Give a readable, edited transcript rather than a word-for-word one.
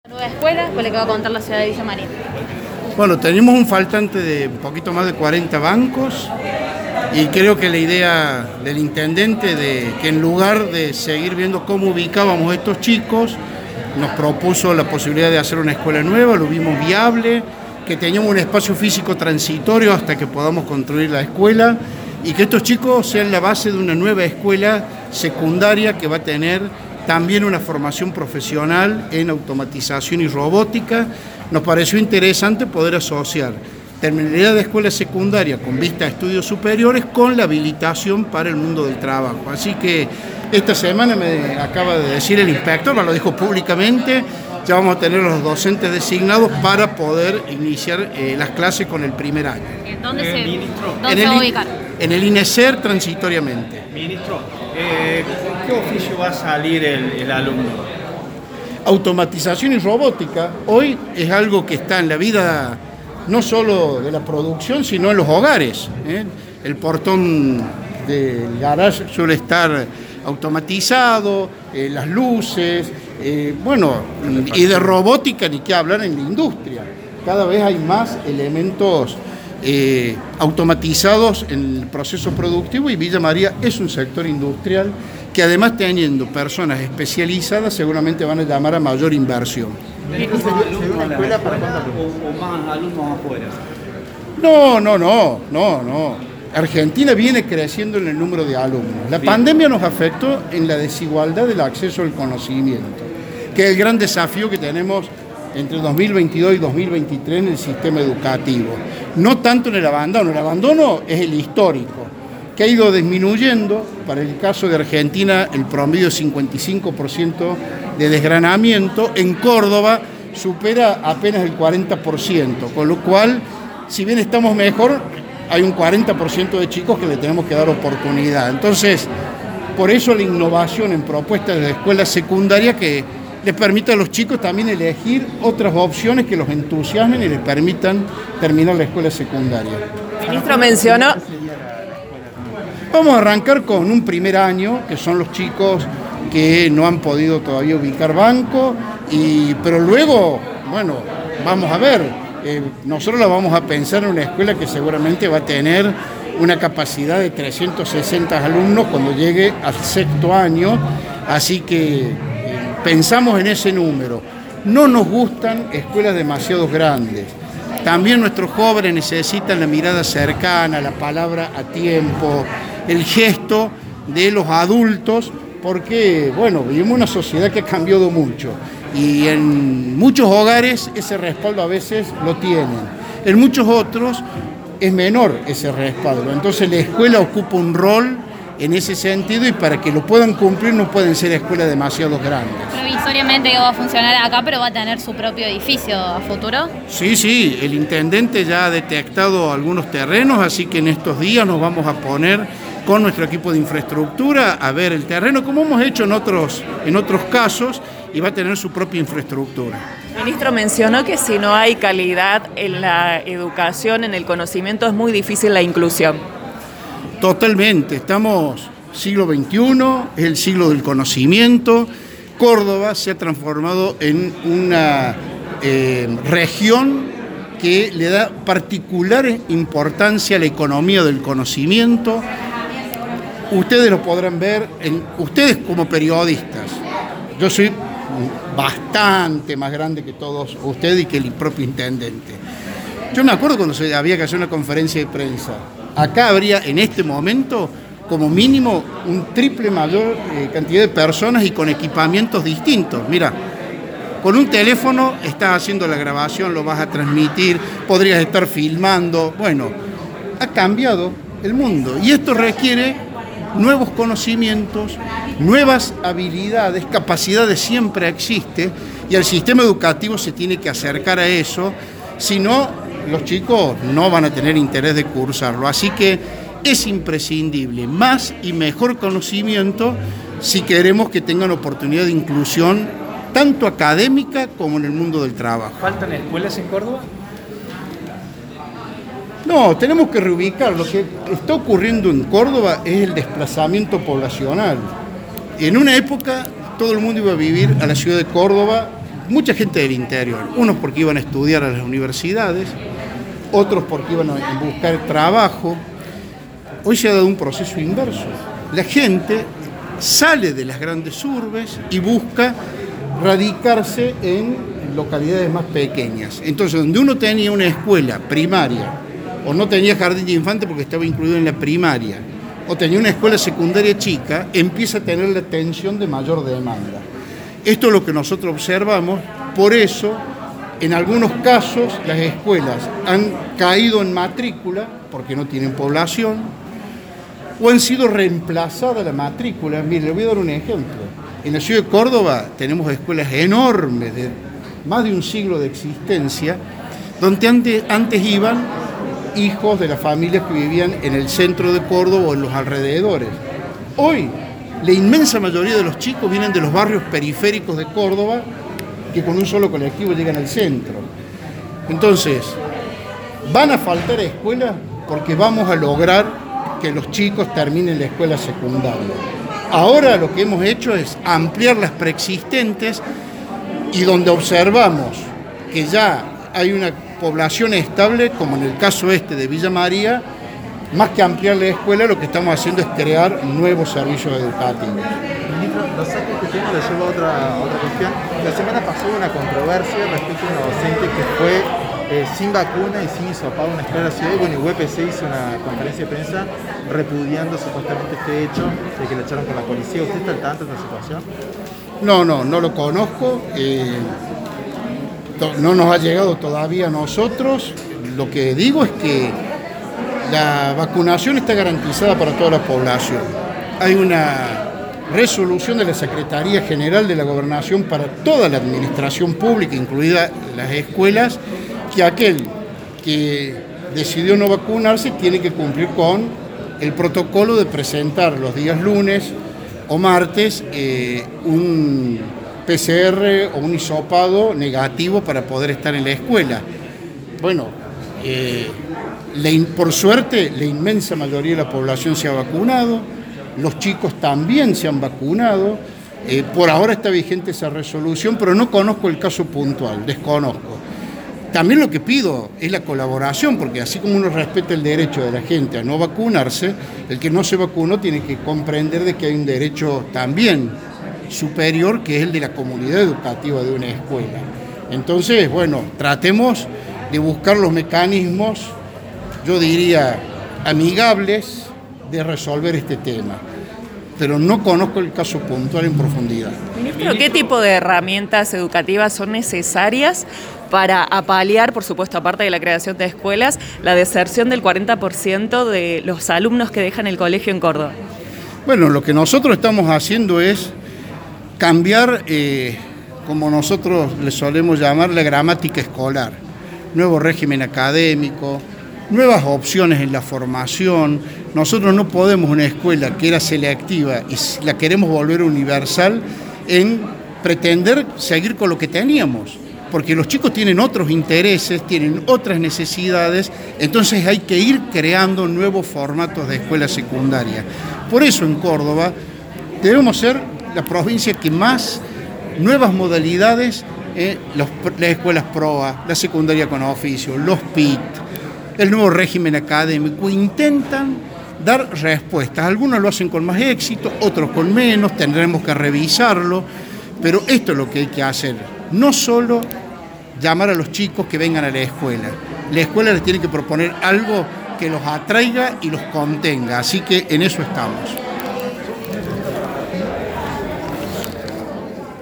Nueva escuela fue la que va a contar la ciudad de Villa María. Bueno, tenemos un faltante de un poquito más de 40 bancos y creo que la idea del intendente de que en lugar de seguir viendo cómo ubicábamos a estos chicos, nos propuso la posibilidad de hacer una escuela nueva, lo vimos viable, que teníamos un espacio físico transitorio hasta que podamos construir la escuela y que estos chicos sean la base de una nueva escuela secundaria que va a tener también una formación profesional en automatización y robótica. Nos pareció interesante poder asociar terminalidad de escuela secundaria con vista a estudios superiores con la habilitación para el mundo del trabajo. Así que esta semana me acaba de decir el inspector, me lo dijo públicamente, ya vamos a tener los docentes designados para poder iniciar las clases con el primer año. ¿Dónde se va a ubicar? En el INESER transitoriamente. Ministro, ¿qué oficio va a salir el alumno? Automatización y robótica hoy es algo que está en la vida no solo de la producción, sino en los hogares. El portón del garage suele estar automatizado, las luces, y de robótica ni qué hablar en la industria. Cada vez hay más elementos automatizados en el proceso productivo y Villa María es un sector industrial que además teniendo personas especializadas seguramente van a llamar a mayor inversión. ¿Una escuela para o más alumnos afuera? No. Argentina viene creciendo en el número de alumnos. La pandemia nos afectó en la desigualdad del acceso al conocimiento, que es el gran desafío que tenemos entre 2022 y 2023 en el sistema educativo. No tanto en el abandono es el histórico, que ha ido disminuyendo. Para el caso de Argentina, el promedio es 55% de desgranamiento. En Córdoba supera apenas el 40%, con lo cual, si bien estamos mejor, hay un 40% de chicos que le tenemos que dar oportunidad. Entonces, por eso la innovación en propuestas de escuela secundaria que les permite a los chicos también elegir otras opciones que los entusiasmen y les permitan terminar la escuela secundaria. El ministro mencionó... Vamos a arrancar con un primer año, que son los chicos que no han podido todavía ubicar banco, pero luego, vamos a ver, nosotros la vamos a pensar en una escuela que seguramente va a tener una capacidad de 360 alumnos cuando llegue al sexto año, así que pensamos en ese número. No nos gustan escuelas demasiado grandes. También nuestros jóvenes necesitan la mirada cercana, la palabra a tiempo, el gesto de los adultos, porque, vivimos una sociedad que ha cambiado mucho y en muchos hogares ese respaldo a veces lo tienen. En muchos otros es menor ese respaldo. Entonces la escuela ocupa un rol en ese sentido y para que lo puedan cumplir no pueden ser escuelas demasiado grandes. Provisoriamente va a funcionar acá, pero va a tener su propio edificio a futuro. Sí, el intendente ya ha detectado algunos terrenos, así que en estos días nos vamos a poner con nuestro equipo de infraestructura a ver el terreno, como hemos hecho en otros casos, y va a tener su propia infraestructura. El ministro mencionó que si no hay calidad en la educación, en el conocimiento, es muy difícil la inclusión. Totalmente, estamos siglo XXI, es el siglo del conocimiento. Córdoba se ha transformado en una región que le da particular importancia a la economía del conocimiento. Ustedes lo podrán ver, ustedes como periodistas. Yo soy bastante más grande que todos ustedes y que el propio intendente. Yo me acuerdo cuando había que hacer una conferencia de prensa. Acá habría en este momento como mínimo un triple mayor cantidad de personas y con equipamientos distintos. Mira, con un teléfono estás haciendo la grabación, lo vas a transmitir, podrías estar filmando. Ha cambiado el mundo y esto requiere nuevos conocimientos, nuevas habilidades, capacidades siempre existe y el sistema educativo se tiene que acercar a eso, si no, los chicos no van a tener interés de cursarlo. Así que es imprescindible más y mejor conocimiento si queremos que tengan oportunidad de inclusión tanto académica como en el mundo del trabajo. ¿Faltan escuelas en Córdoba? No, tenemos que reubicar. Lo que está ocurriendo en Córdoba es el desplazamiento poblacional. En una época todo el mundo iba a vivir a la ciudad de Córdoba mucha gente del interior, unos porque iban a estudiar a las universidades, otros porque iban a buscar trabajo. Hoy se ha dado un proceso inverso. La gente sale de las grandes urbes y busca radicarse en localidades más pequeñas. Entonces, donde uno tenía una escuela primaria, o no tenía jardín de infante porque estaba incluido en la primaria, o tenía una escuela secundaria chica, empieza a tener la atención de mayor demanda. Esto es lo que nosotros observamos, por eso, en algunos casos, las escuelas han caído en matrícula, porque no tienen población, o han sido reemplazadas la matrícula. Mire, le voy a dar un ejemplo. En la ciudad de Córdoba tenemos escuelas enormes, de más de un siglo de existencia, donde antes iban hijos de las familias que vivían en el centro de Córdoba o en los alrededores. Hoy, la inmensa mayoría de los chicos vienen de los barrios periféricos de Córdoba, que con un solo colectivo llegan al centro. Entonces, van a faltar escuelas porque vamos a lograr que los chicos terminen la escuela secundaria. Ahora lo que hemos hecho es ampliar las preexistentes y donde observamos que ya hay una población estable, como en el caso de Villa María, más que ampliar la escuela, lo que estamos haciendo es crear nuevos servicios educativos. Ministro, lo saco este tema, le llevo a otra cuestión. La semana pasó una controversia respecto a una docente que fue sin vacuna y sin hisopado en una escuela de la ciudad. Y bueno, UPC hizo una conferencia de prensa repudiando supuestamente este hecho de que le echaron con la policía. ¿Usted está al tanto de esta situación? No lo conozco. No nos ha llegado todavía a nosotros. Lo que digo es que la vacunación está garantizada para toda la población. Hay una resolución de la Secretaría General de la Gobernación para toda la administración pública, incluidas las escuelas, que aquel que decidió no vacunarse tiene que cumplir con el protocolo de presentar los días lunes o martes un PCR o un hisopado negativo para poder estar en la escuela. Bueno, por suerte la inmensa mayoría de la población se ha vacunado, los chicos también se han vacunado, por ahora está vigente esa resolución, pero no conozco el caso puntual, desconozco. También lo que pido es la colaboración, porque así como uno respeta el derecho de la gente a no vacunarse, el que no se vacunó tiene que comprender de que hay un derecho también superior, que es el de la comunidad educativa de una escuela. Entonces, bueno, tratemos de buscar los mecanismos, yo diría, amigables de resolver este tema. Pero no conozco el caso puntual en profundidad. Ministro, ¿qué tipo de herramientas educativas son necesarias para paliar, por supuesto, aparte de la creación de escuelas, la deserción del 40% de los alumnos que dejan el colegio en Córdoba? Bueno, lo que nosotros estamos haciendo es cambiar, como nosotros le solemos llamar, la gramática escolar. Nuevo régimen académico, nuevas opciones en la formación. Nosotros no podemos una escuela que era selectiva y la queremos volver universal en pretender seguir con lo que teníamos, porque los chicos tienen otros intereses, tienen otras necesidades, entonces hay que ir creando nuevos formatos de escuela secundaria. Por eso en Córdoba debemos ser la provincia que más nuevas modalidades, las escuelas PROA, la secundaria con oficio, los PIT, el nuevo régimen académico, intentan dar respuestas. Algunos lo hacen con más éxito, otros con menos, tendremos que revisarlo, pero esto es lo que hay que hacer. No solo llamar a los chicos que vengan a la escuela les tiene que proponer algo que los atraiga y los contenga, así que en eso estamos.